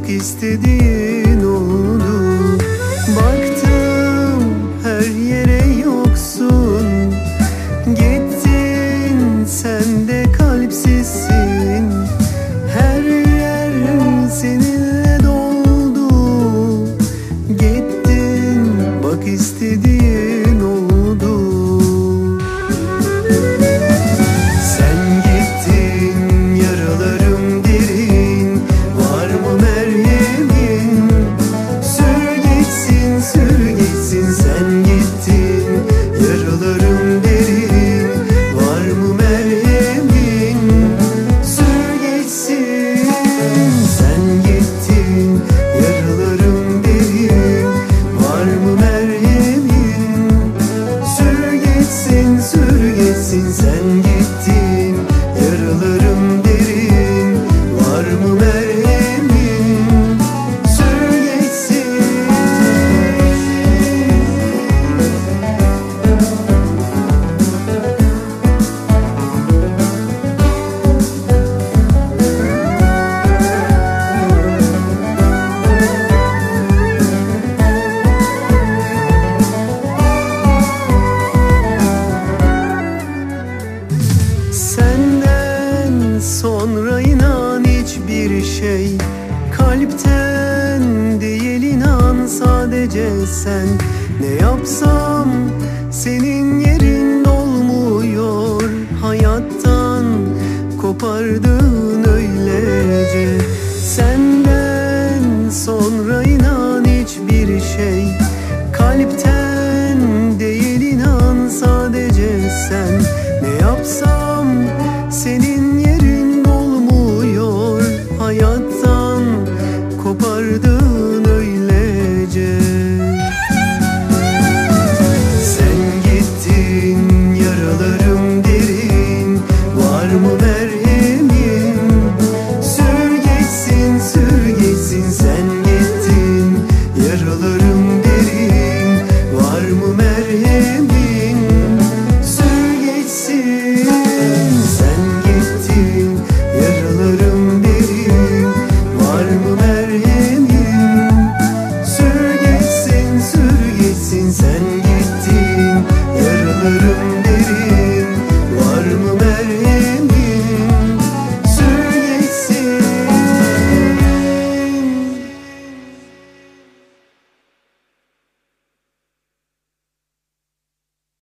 Bak istediğin oldu. Baktım her yere yoksun. Gittin sen de kalpsizsin. Her yer seninle doldu. Gittin bak istediğin oldu. Sen gittin yaralarım derin. Var mı merhemin? Sür gitsin sür gitsin. Sen gittin yaralarım derin. Var mı merhemin? Sür gitsin. Sen gittin yaralarım derin. Var mı merhemin? Sür gitsin sür gitsin. Sen gittin yaralarım derin. Var mı merhemin? Sür gitsin. Senden sonra inan hiçbir şey kalpten değil, inan sadece sen. Ne yapsam senin